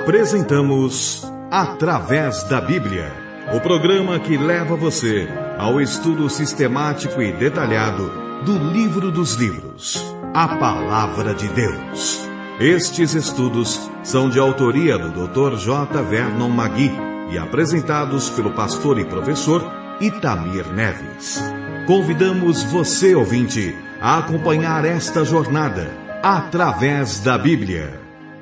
Apresentamos Através da Bíblia, o programa que leva você ao estudo sistemático e detalhado do Livro dos Livros, a Palavra de Deus. Estes estudos são de autoria do Dr. J. Vernon Magui e apresentados pelo pastor e professor Itamir Neves. Convidamos você, ouvinte, a acompanhar esta jornada através da Bíblia.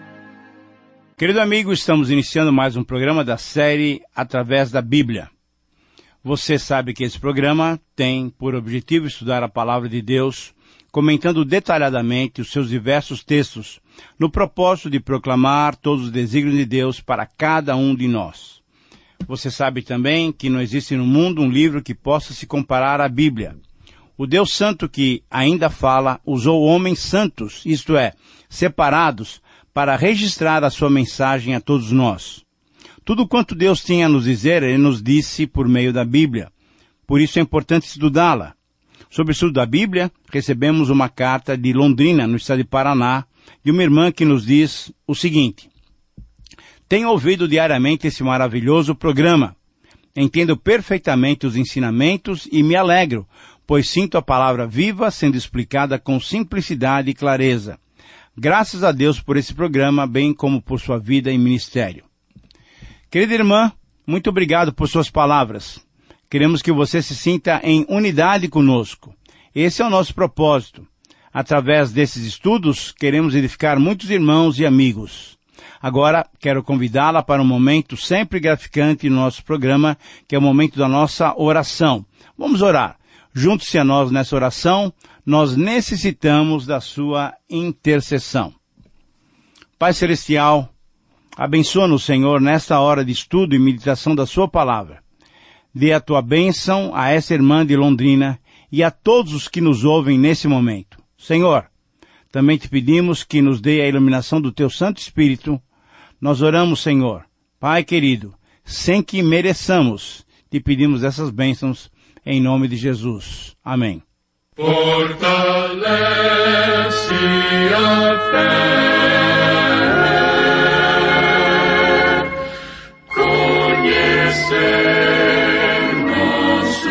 Querido amigo, estamos iniciando mais um programa da série Através da Bíblia. Você sabe que esse programa tem por objetivo estudar a Palavra de Deus, comentando detalhadamente os seus diversos textos, no propósito de proclamar todos os desígnios de Deus para cada um de nós. Você sabe também que não existe no mundo um livro que possa se comparar à Bíblia. O Deus Santo que ainda fala usou homens santos, isto é, separados, para registrar a sua mensagem a todos nós. Tudo quanto Deus tinha a nos dizer, Ele nos disse por meio da Bíblia. Por isso é importante estudá-la. Sobre o estudo da Bíblia, recebemos uma carta de Londrina, no estado de Paraná, de uma irmã que nos diz o seguinte: tenho ouvido diariamente esse maravilhoso programa. Entendo perfeitamente os ensinamentos e me alegro, pois sinto a palavra viva sendo explicada com simplicidade e clareza. Graças a Deus por esse programa, bem como por sua vida e ministério. Querida irmã, muito obrigado por suas palavras. Queremos que você se sinta em unidade conosco. Esse é o nosso propósito. Através desses estudos, queremos edificar muitos irmãos e amigos. Agora, quero convidá-la para um momento sempre gratificante no nosso programa, que é o momento da nossa oração. Vamos orar. Junte-se a nós nessa oração, nós necessitamos da sua intercessão. Pai Celestial, abençoa-nos, Senhor, nesta hora de estudo e meditação da sua palavra. Dê a tua bênção a essa irmã de Londrina e a todos os que nos ouvem nesse momento. Senhor, também te pedimos que nos dê a iluminação do teu Santo Espírito. Nós oramos, Senhor, Pai querido, sem que mereçamos, te pedimos essas bênçãos em nome de Jesus. Amém. Fortalece a fé, conhecer nosso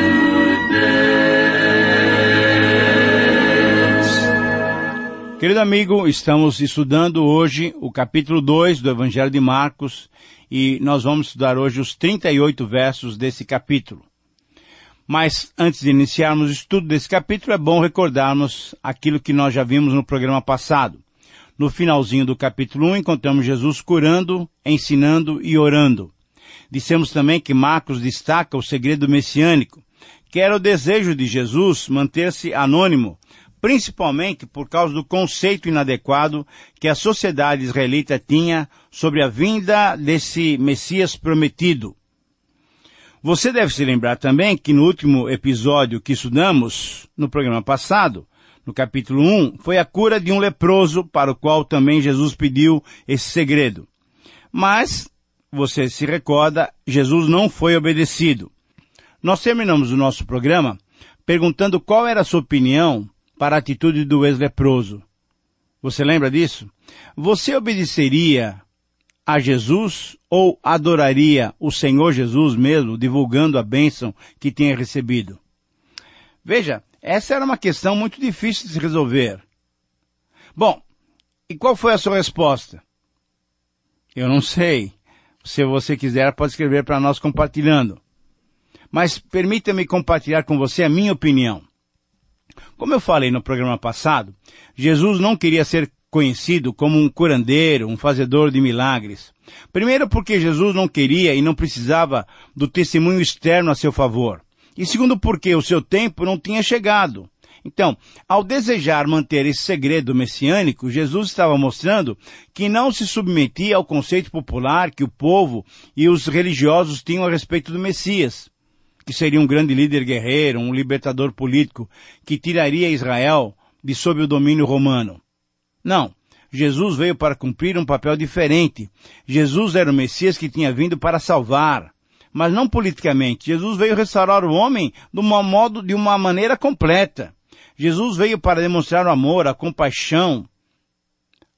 Deus. Querido amigo, estamos estudando hoje o capítulo 2 do Evangelho de Marcos e nós vamos estudar hoje os 38 versos desse capítulo. Mas, antes de iniciarmos o estudo desse capítulo, é bom recordarmos aquilo que nós já vimos no programa passado. No finalzinho do capítulo 1, encontramos Jesus curando, ensinando e orando. Dissemos também que Marcos destaca o segredo messiânico, que era o desejo de Jesus manter-se anônimo, principalmente por causa do conceito inadequado que a sociedade israelita tinha sobre a vinda desse Messias prometido. Você deve se lembrar também que no último episódio que estudamos, no programa passado, no capítulo 1, foi a cura de um leproso, para o qual também Jesus pediu esse segredo. Mas, você se recorda, Jesus não foi obedecido. Nós terminamos o nosso programa perguntando qual era a sua opinião para a atitude do ex-leproso. Você lembra disso? Você obedeceria a Jesus ou adoraria o Senhor Jesus mesmo, divulgando a bênção que tinha recebido? Veja, essa era uma questão muito difícil de se resolver. Bom, e qual foi a sua resposta? Eu não sei. Se você quiser, pode escrever para nós compartilhando. Mas permita-me compartilhar com você a minha opinião. Como eu falei no programa passado, Jesus não queria ser conhecido como um curandeiro, um fazedor de milagres. Primeiro porque Jesus não queria e não precisava do testemunho externo a seu favor. E segundo porque o seu tempo não tinha chegado. Então, ao desejar manter esse segredo messiânico, Jesus estava mostrando que não se submetia ao conceito popular que o povo e os religiosos tinham a respeito do Messias, que seria um grande líder guerreiro, um libertador político, que tiraria Israel de sob o domínio romano. Não, Jesus veio para cumprir um papel diferente. Jesus era o Messias que tinha vindo para salvar, mas não politicamente. Jesus veio restaurar o homem de uma maneira completa. Jesus veio para demonstrar o amor, a compaixão,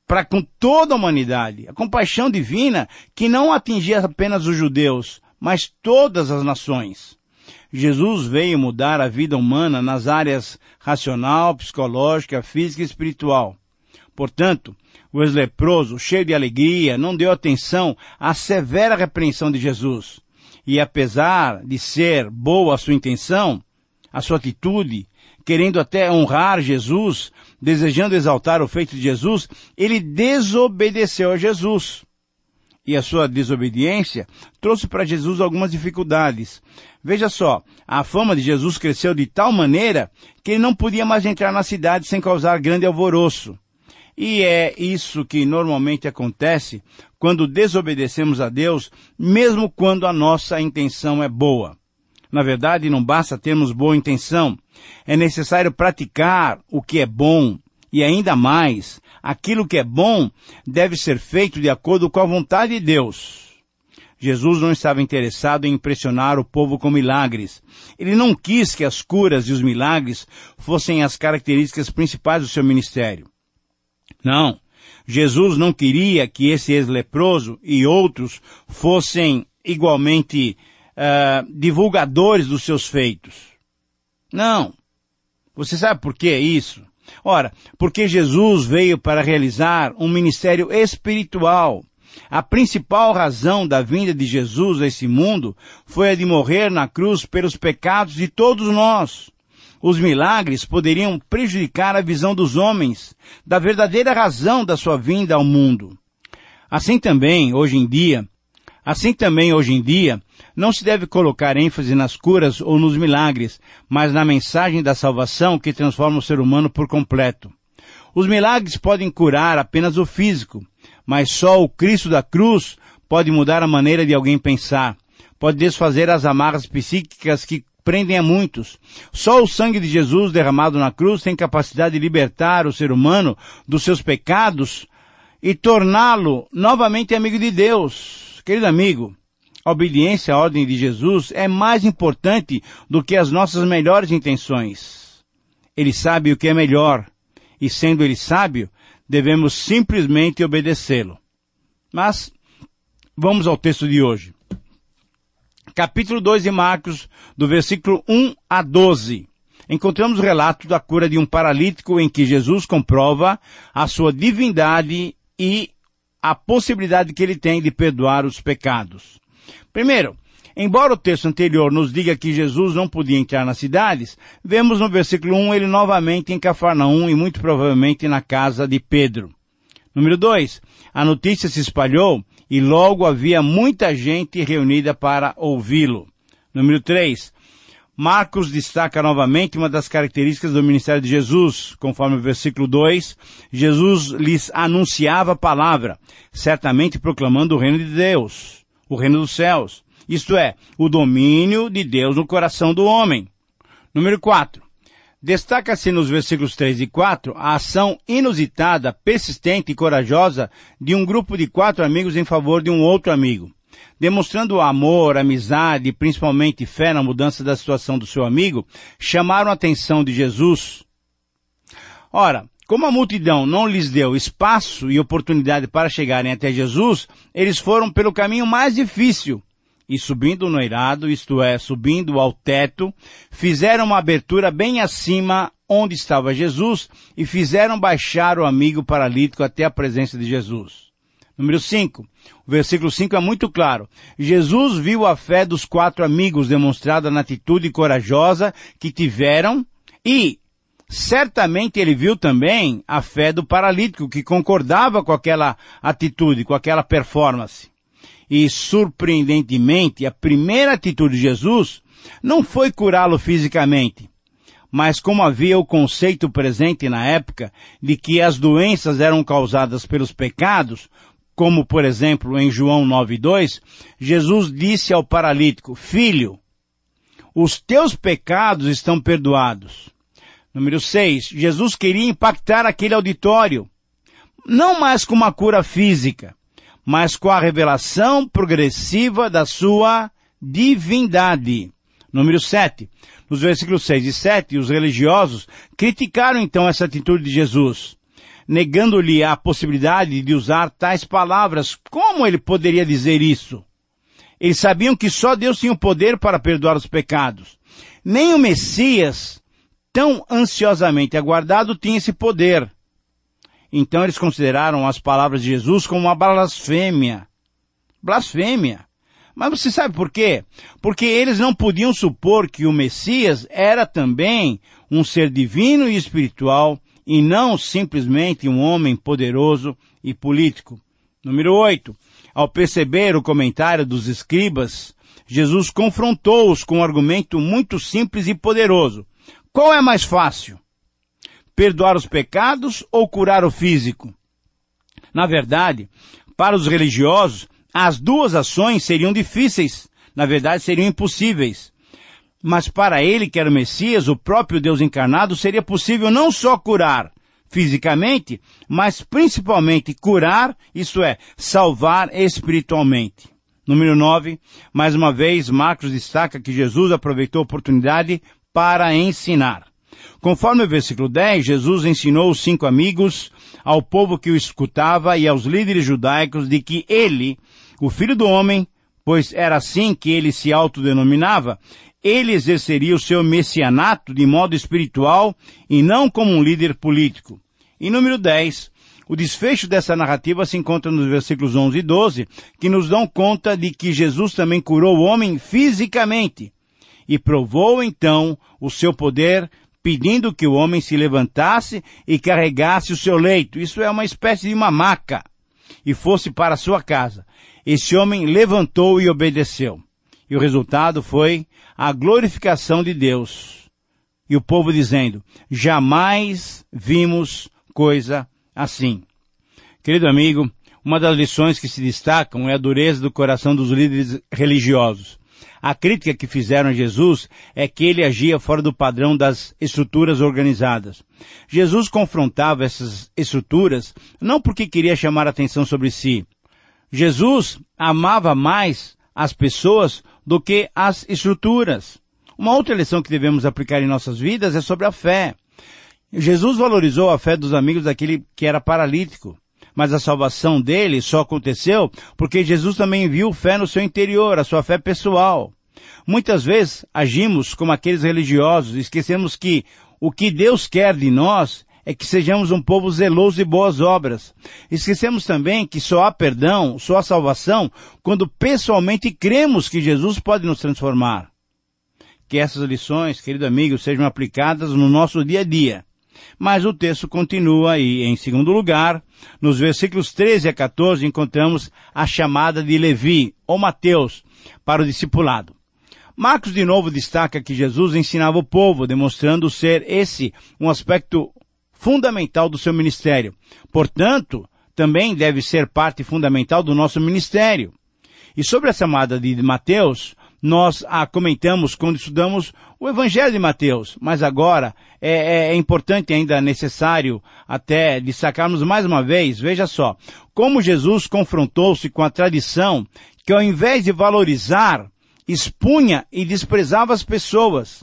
para com toda a humanidade. A compaixão divina que não atingia apenas os judeus, mas todas as nações. Jesus veio mudar a vida humana nas áreas racional, psicológica, física e espiritual. Portanto, o ex-leproso, cheio de alegria, não deu atenção à severa repreensão de Jesus. E apesar de ser boa a sua intenção, a sua atitude, querendo até honrar Jesus, desejando exaltar o feito de Jesus, ele desobedeceu a Jesus. E a sua desobediência trouxe para Jesus algumas dificuldades. Veja só, a fama de Jesus cresceu de tal maneira que ele não podia mais entrar na cidade sem causar grande alvoroço. E é isso que normalmente acontece quando desobedecemos a Deus, mesmo quando a nossa intenção é boa. Na verdade, não basta termos boa intenção. É necessário praticar o que é bom. E ainda mais, aquilo que é bom deve ser feito de acordo com a vontade de Deus. Jesus não estava interessado em impressionar o povo com milagres. Ele não quis que as curas e os milagres fossem as características principais do seu ministério. Não, Jesus não queria que esse ex-leproso e outros fossem igualmente divulgadores dos seus feitos. Não. Você sabe por que isso? Ora, porque Jesus veio para realizar um ministério espiritual. A principal razão da vinda de Jesus a esse mundo foi a de morrer na cruz pelos pecados de todos nós. Os milagres poderiam prejudicar a visão dos homens da verdadeira razão da sua vinda ao mundo. Assim também, hoje em dia, não se deve colocar ênfase nas curas ou nos milagres, mas na mensagem da salvação que transforma o ser humano por completo. Os milagres podem curar apenas o físico, mas só o Cristo da cruz pode mudar a maneira de alguém pensar, pode desfazer as amarras psíquicas que prendem a muitos. Só o sangue de Jesus derramado na cruz tem capacidade de libertar o ser humano dos seus pecados e torná-lo novamente amigo de Deus. Querido amigo, a obediência à ordem de Jesus é mais importante do que as nossas melhores intenções. Ele sabe o que é melhor, e sendo ele sábio, devemos simplesmente obedecê-lo. Mas, vamos ao texto de hoje. Capítulo 2 de Marcos, do versículo 1 a 12. Encontramos o relato da cura de um paralítico em que Jesus comprova a sua divindade e a possibilidade que ele tem de perdoar os pecados. Primeiro, embora o texto anterior nos diga que Jesus não podia entrar nas cidades, vemos no versículo 1 ele novamente em Cafarnaum e muito provavelmente na casa de Pedro. Número 2, a notícia se espalhou e logo havia muita gente reunida para ouvi-lo. Número 3, Marcos destaca novamente uma das características do ministério de Jesus. Conforme o versículo 2, Jesus lhes anunciava a palavra, certamente proclamando o reino de Deus, o reino dos céus. Isto é, o domínio de Deus no coração do homem. Número 4. Destaca-se nos versículos 3 e 4 a ação inusitada, persistente e corajosa de um grupo de 4 amigos em favor de um outro amigo. Demonstrando amor, amizade e principalmente fé na mudança da situação do seu amigo, chamaram a atenção de Jesus. Ora, como a multidão não lhes deu espaço e oportunidade para chegarem até Jesus, eles foram pelo caminho mais difícil. E subindo no eirado, isto é, subindo ao teto, fizeram uma abertura bem acima onde estava Jesus e fizeram baixar o amigo paralítico até a presença de Jesus. Número 5. O versículo 5 é muito claro. Jesus viu a fé dos 4 amigos demonstrada na atitude corajosa que tiveram e certamente ele viu também a fé do paralítico que concordava com aquela atitude, com aquela performance. E, surpreendentemente, a primeira atitude de Jesus não foi curá-lo fisicamente, mas como havia o conceito presente na época de que as doenças eram causadas pelos pecados, como, por exemplo, em João 9:2, Jesus disse ao paralítico, filho, os teus pecados estão perdoados. Número 6, Jesus queria impactar aquele auditório, não mais com uma cura física, mas com a revelação progressiva da sua divindade. Número 7. Nos versículos 6 e 7, os religiosos criticaram então essa atitude de Jesus. negando-lhe a possibilidade de usar tais palavras. Como ele poderia dizer isso? Eles sabiam que só Deus tinha o poder para perdoar os pecados. Nem o Messias, tão ansiosamente aguardado, tinha esse poder. Então eles consideraram as palavras de Jesus como uma blasfêmia. Blasfêmia. Mas você sabe por quê? Porque eles não podiam supor que o Messias era também um ser divino e espiritual e não simplesmente um homem poderoso e político. Número 8. Ao perceber o comentário dos escribas, Jesus confrontou-os com um argumento muito simples e poderoso. Qual é mais fácil? Perdoar os pecados ou curar o físico? Na verdade, para os religiosos, as duas ações seriam difíceis, na verdade seriam impossíveis. Mas para ele, que era o Messias, o próprio Deus encarnado, seria possível não só curar fisicamente, mas principalmente curar, isto é, salvar espiritualmente. Número 9, mais uma vez, Marcos destaca que Jesus aproveitou a oportunidade para ensinar. Conforme o versículo 10, Jesus ensinou os 5 amigos, ao povo que o escutava e aos líderes judaicos de que ele, o Filho do Homem, pois era assim que ele se autodenominava, ele exerceria o seu messianato de modo espiritual e não como um líder político. E número 10, o desfecho dessa narrativa se encontra nos versículos 11 e 12, que nos dão conta de que Jesus também curou o homem fisicamente e provou então o seu poder, pedindo que o homem se levantasse e carregasse o seu leito. Isso é uma espécie de uma maca, e fosse para a sua casa. Esse homem levantou e obedeceu. E o resultado foi a glorificação de Deus. E o povo dizendo, jamais vimos coisa assim. Querido amigo, uma das lições que se destacam é a dureza do coração dos líderes religiosos. A crítica que fizeram a Jesus é que ele agia fora do padrão das estruturas organizadas. Jesus confrontava essas estruturas não porque queria chamar a atenção sobre si. Jesus amava mais as pessoas do que as estruturas. Uma outra lição que devemos aplicar em nossas vidas é sobre a fé. Jesus valorizou a fé dos amigos daquele que era paralítico, mas a salvação dele só aconteceu porque Jesus também viu fé no seu interior, a sua fé pessoal. Muitas vezes agimos como aqueles religiosos e esquecemos que o que Deus quer de nós é que sejamos um povo zeloso de boas obras. Esquecemos também que só há perdão, só há salvação, quando pessoalmente cremos que Jesus pode nos transformar. Que essas lições, querido amigo, sejam aplicadas no nosso dia a dia. Mas o texto continua e, em segundo lugar, nos versículos 13 a 14, encontramos a chamada de Levi, ou Mateus, para o discipulado. Marcos de novo destaca que Jesus ensinava o povo, demonstrando ser esse um aspecto fundamental do seu ministério. Portanto, também deve ser parte fundamental do nosso ministério. E sobre a chamada de Mateus, nós a comentamos quando estudamos o Evangelho de Mateus, mas agora é importante, ainda necessário até destacarmos mais uma vez, veja só, como Jesus confrontou-se com a tradição que ao invés de valorizar, expunha e desprezava as pessoas.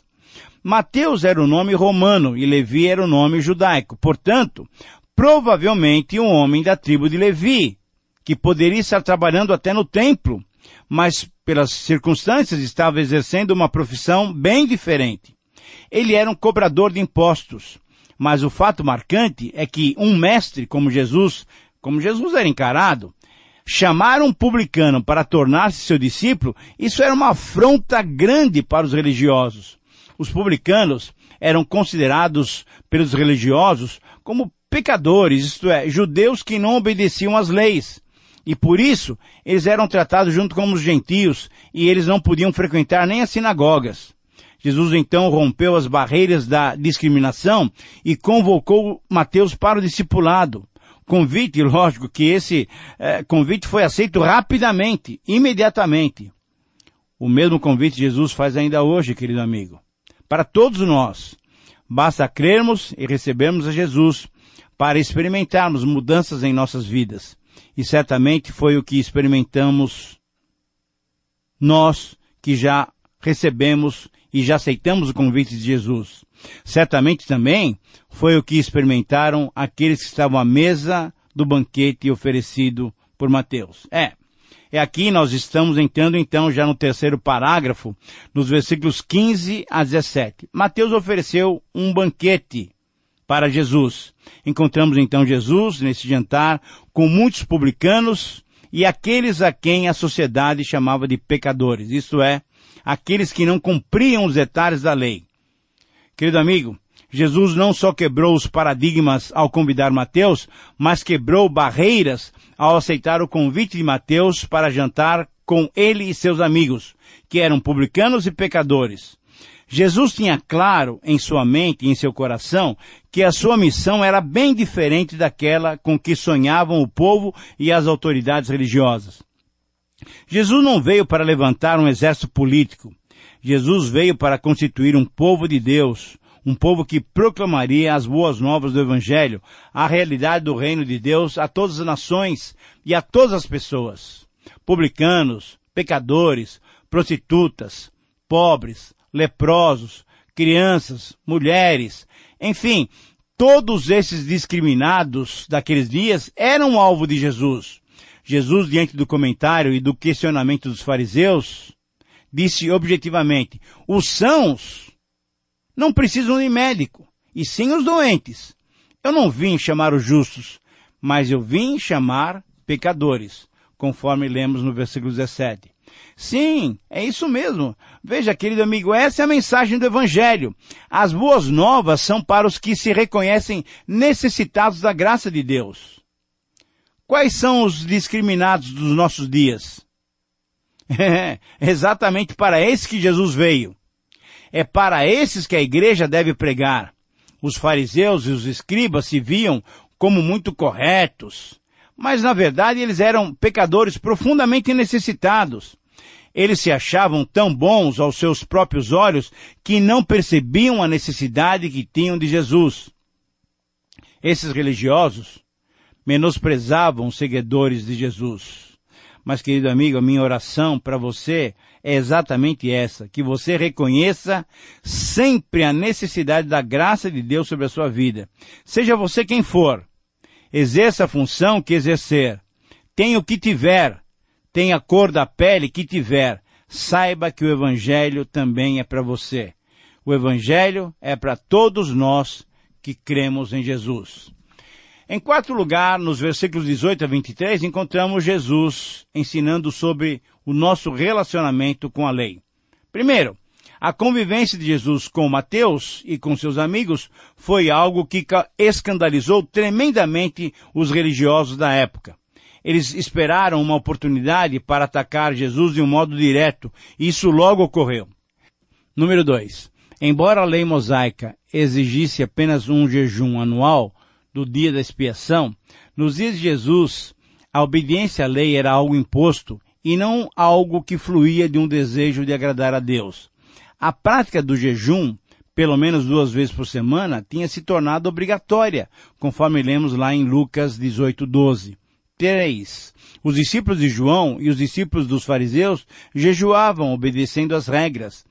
Mateus era o nome romano e Levi era o nome judaico. Portanto, provavelmente um homem da tribo de Levi, que poderia estar trabalhando até no templo, mas pelas circunstâncias estava exercendo uma profissão bem diferente. Ele era um cobrador de impostos, mas o fato marcante é que um mestre como Jesus era encarado, chamar um publicano para tornar-se seu discípulo, isso era uma afronta grande para os religiosos. Os publicanos eram considerados pelos religiosos como pecadores, isto é, judeus que não obedeciam às leis. E por isso, eles eram tratados junto com os gentios e eles não podiam frequentar nem as sinagogas. Jesus então rompeu as barreiras da discriminação e convocou Mateus para o discipulado. Convite, lógico que esse convite foi aceito rapidamente, imediatamente. O mesmo convite Jesus faz ainda hoje, querido amigo. Para todos nós, basta crermos e recebermos a Jesus para experimentarmos mudanças em nossas vidas. E certamente foi o que experimentamos nós que já recebemos e já aceitamos o convite de Jesus. Certamente também foi o que experimentaram aqueles que estavam à mesa do banquete oferecido por Mateus. Aqui nós estamos entrando então já no terceiro parágrafo, nos versículos 15 a 17. Mateus ofereceu um banquete para Jesus. Encontramos então Jesus nesse jantar com muitos publicanos e aqueles a quem a sociedade chamava de pecadores, isto é, aqueles que não cumpriam os detalhes da lei. Querido amigo, Jesus não só quebrou os paradigmas ao convidar Mateus, mas quebrou barreiras ao aceitar o convite de Mateus para jantar com ele e seus amigos, que eram publicanos e pecadores. Jesus tinha claro em sua mente e em seu coração que a sua missão era bem diferente daquela com que sonhavam o povo e as autoridades religiosas. Jesus não veio para levantar um exército político. Jesus veio para constituir um povo de Deus, um povo que proclamaria as boas novas do Evangelho, a realidade do reino de Deus a todas as nações e a todas as pessoas. Publicanos, pecadores, prostitutas, pobres, leprosos, crianças, mulheres, enfim, todos esses discriminados daqueles dias eram alvo de Jesus. Jesus, diante do comentário e do questionamento dos fariseus, disse objetivamente, os sãos não precisam de médico, e sim os doentes. Eu não vim chamar os justos, mas eu vim chamar pecadores, conforme lemos no versículo 17. Sim, é isso mesmo. Veja, querido amigo, essa é a mensagem do Evangelho. As boas novas são para os que se reconhecem necessitados da graça de Deus. Quais são os discriminados dos nossos dias? Exatamente para esses que Jesus veio. É para esses que a igreja deve pregar. Os fariseus e os escribas se viam como muito corretos, mas na verdade eles eram pecadores profundamente necessitados. Eles se achavam tão bons aos seus próprios olhos que não percebiam a necessidade que tinham de Jesus. Esses religiosos menosprezavam os seguidores de Jesus. Mas, querido amigo, a minha oração para você é exatamente essa, que você reconheça sempre a necessidade da graça de Deus sobre a sua vida. Seja você quem for, exerça a função que exercer, tenha o que tiver, tenha a cor da pele que tiver, saiba que o Evangelho também é para você. O Evangelho é para todos nós que cremos em Jesus. Em quarto lugar, nos versículos 18 a 23, encontramos Jesus ensinando sobre o nosso relacionamento com a lei. Primeiro, a convivência de Jesus com Mateus e com seus amigos foi algo que escandalizou tremendamente os religiosos da época. Eles esperaram uma oportunidade para atacar Jesus de um modo direto, e isso logo ocorreu. Número 2. Embora a lei mosaica exigisse apenas um jejum anual do dia da expiação, nos dias de Jesus, a obediência à lei era algo imposto e não algo que fluía de um desejo de agradar a Deus. A prática do jejum, pelo menos 2 vezes por semana, tinha se tornado obrigatória, conforme lemos lá em Lucas 18:12. 3. Os discípulos de João e os discípulos dos fariseus jejuavam, obedecendo às regras.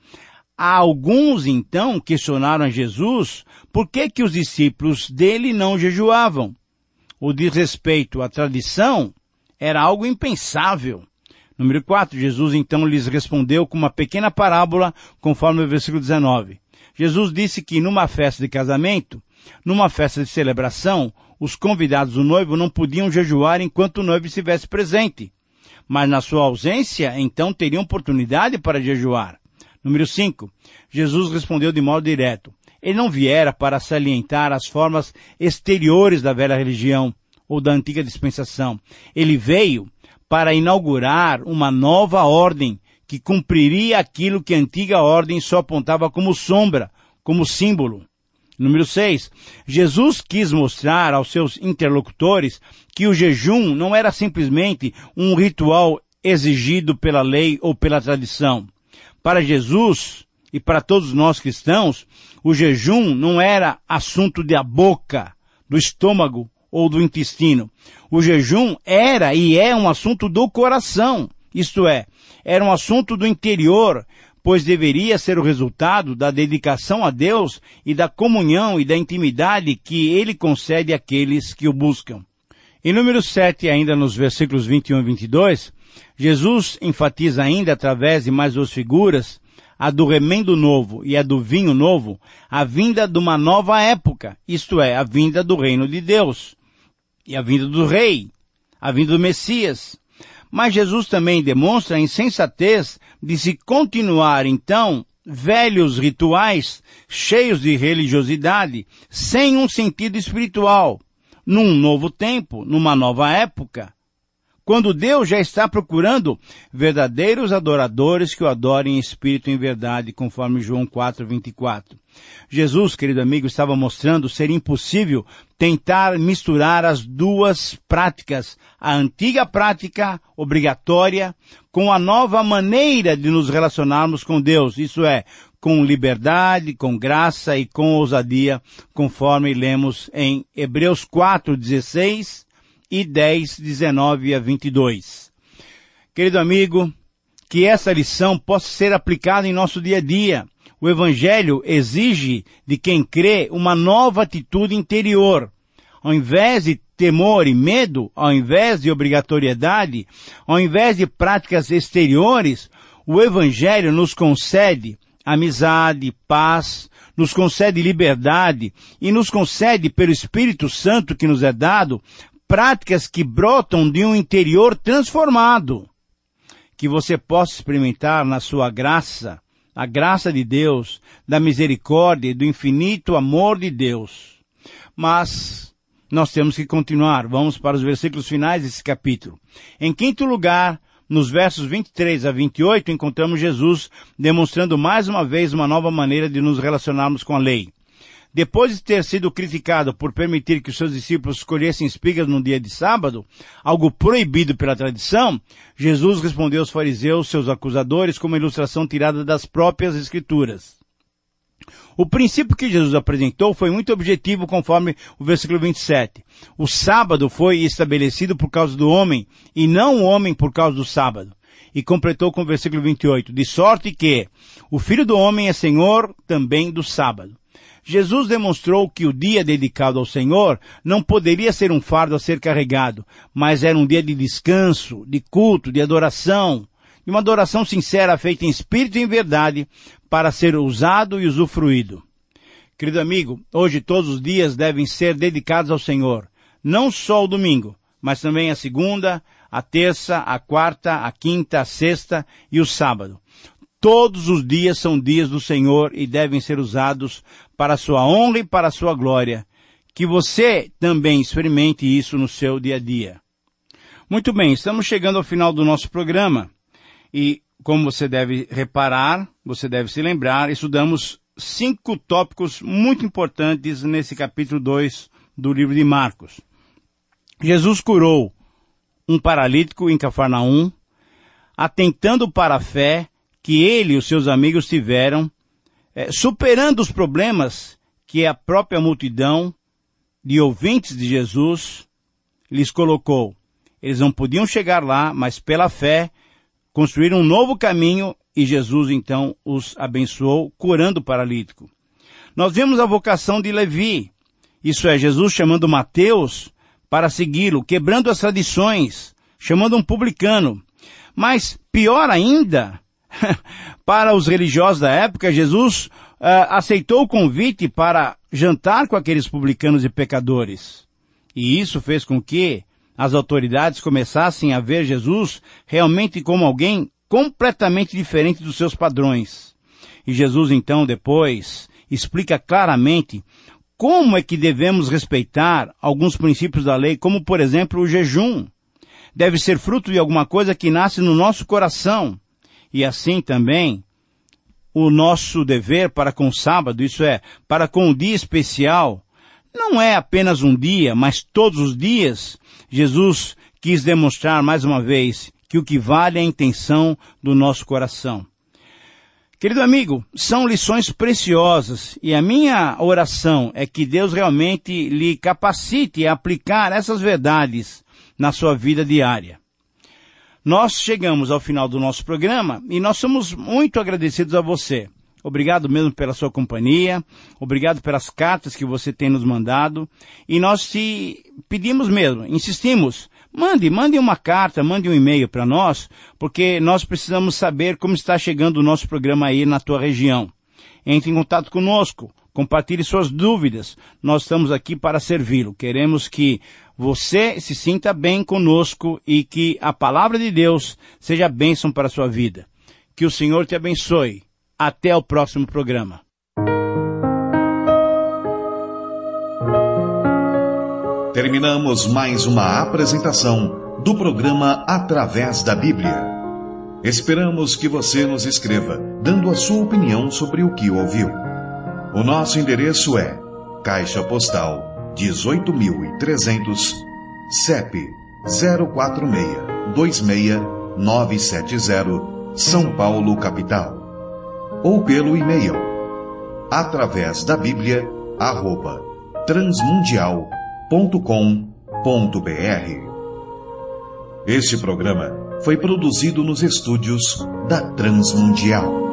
Alguns, então, questionaram a Jesus por que os discípulos dele não jejuavam. O desrespeito à tradição era algo impensável. Número 4, Jesus então lhes respondeu com uma pequena parábola, conforme o versículo 19. Jesus disse que numa festa de casamento, numa festa de celebração, os convidados do noivo não podiam jejuar enquanto o noivo estivesse presente. Mas na sua ausência, então teriam oportunidade para jejuar. Número 5. Jesus respondeu de modo direto. Ele não viera para salientar as formas exteriores da velha religião ou da antiga dispensação. Ele veio para inaugurar uma nova ordem que cumpriria aquilo que a antiga ordem só apontava como sombra, como símbolo. Número 6. Jesus quis mostrar aos seus interlocutores que o jejum não era simplesmente um ritual exigido pela lei ou pela tradição. Para Jesus e para todos nós cristãos, o jejum não era assunto da boca, do estômago ou do intestino. O jejum era e é um assunto do coração, isto é, era um assunto do interior, pois deveria ser o resultado da dedicação a Deus e da comunhão e da intimidade que Ele concede àqueles que o buscam. Em número 7, ainda nos versículos 21 e 22, Jesus enfatiza ainda, através de mais duas figuras, a do remendo novo e a do vinho novo, a vinda de uma nova época, isto é, a vinda do reino de Deus, e a vinda do rei, a vinda do Messias. Mas Jesus também demonstra a insensatez de se continuar, então, velhos rituais, cheios de religiosidade, sem um sentido espiritual, num novo tempo, numa nova época, quando Deus já está procurando verdadeiros adoradores que o adorem em espírito e em verdade, conforme João 4:24. Jesus, querido amigo, estava mostrando ser impossível tentar misturar as duas práticas, a antiga prática obrigatória com a nova maneira de nos relacionarmos com Deus, isso é, com liberdade, com graça e com ousadia, conforme lemos em Hebreus 4:16 e 10:19 a 22. Querido amigo, que essa lição possa ser aplicada em nosso dia a dia. O Evangelho exige de quem crê uma nova atitude interior. Ao invés de temor e medo, ao invés de obrigatoriedade, ao invés de práticas exteriores, o Evangelho nos concede amizade, paz, nos concede liberdade e nos concede, pelo Espírito Santo que nos é dado, práticas que brotam de um interior transformado, que você possa experimentar na sua graça, a graça de Deus, da misericórdia e do infinito amor de Deus. Mas nós temos que continuar. Vamos para os versículos finais desse capítulo. Em quinto lugar, nos versos 23 a 28, encontramos Jesus demonstrando mais uma vez uma nova maneira de nos relacionarmos com a lei. Depois de ter sido criticado por permitir que os seus discípulos escolhessem espigas no dia de sábado, algo proibido pela tradição, Jesus respondeu aos fariseus, seus acusadores, com uma ilustração tirada das próprias Escrituras. O princípio que Jesus apresentou foi muito objetivo, conforme o versículo 27. O sábado foi estabelecido por causa do homem, e não o homem por causa do sábado. E completou com o versículo 28, de sorte que o Filho do Homem é Senhor também do sábado. Jesus demonstrou que o dia dedicado ao Senhor não poderia ser um fardo a ser carregado, mas era um dia de descanso, de culto, de adoração, de uma adoração sincera feita em espírito e em verdade para ser usado e usufruído. Querido amigo, hoje todos os dias devem ser dedicados ao Senhor, não só o domingo, mas também a segunda, a terça, a quarta, a quinta, a sexta e o sábado. Todos os dias são dias do Senhor e devem ser usados para a sua honra e para a sua glória. Que você também experimente isso no seu dia a dia. Muito bem, estamos chegando ao final do nosso programa. E, como você deve reparar, você deve se lembrar, estudamos 5 tópicos muito importantes nesse capítulo 2 do livro de Marcos. Jesus curou um paralítico em Cafarnaum, atentando para a fé que ele e os seus amigos tiveram, superando os problemas que a própria multidão de ouvintes de Jesus lhes colocou. Eles não podiam chegar lá, mas pela fé construíram um novo caminho e Jesus então os abençoou, curando o paralítico. Nós vemos a vocação de Levi, isso é, Jesus chamando Mateus para segui-lo, quebrando as tradições, chamando um publicano. Mas pior ainda, para os religiosos da época, Jesus aceitou o convite para jantar com aqueles publicanos e pecadores. E isso fez com que as autoridades começassem a ver Jesus realmente como alguém completamente diferente dos seus padrões. E Jesus então depois explica claramente como é que devemos respeitar alguns princípios da lei, como por exemplo o jejum. Deve ser fruto de alguma coisa que nasce no nosso coração. E assim também, o nosso dever para com o sábado, isso é, para com o dia especial, não é apenas um dia, mas todos os dias. Jesus quis demonstrar mais uma vez que o que vale é a intenção do nosso coração. Querido amigo, são lições preciosas e a minha oração é que Deus realmente lhe capacite a aplicar essas verdades na sua vida diária. Nós chegamos ao final do nosso programa e nós somos muito agradecidos a você. Obrigado mesmo pela sua companhia, obrigado pelas cartas que você tem nos mandado, e nós te pedimos mesmo, insistimos, mande uma carta, mande um e-mail para nós, porque nós precisamos saber como está chegando o nosso programa aí na tua região. Entre em contato conosco, compartilhe suas dúvidas, nós estamos aqui para servi-lo. Queremos que você se sinta bem conosco e que a palavra de Deus seja bênção para a sua vida. Que o Senhor te abençoe. Até o próximo programa. Terminamos mais uma apresentação do programa Através da Bíblia. Esperamos que você nos escreva, dando a sua opinião sobre o que ouviu. O nosso endereço é Caixa Postal 18.300, CEP 046-26970, São Paulo, capital. Ou pelo e-mail atravesdabiblia@transmundial.com.br. Este programa foi produzido nos estúdios da Transmundial.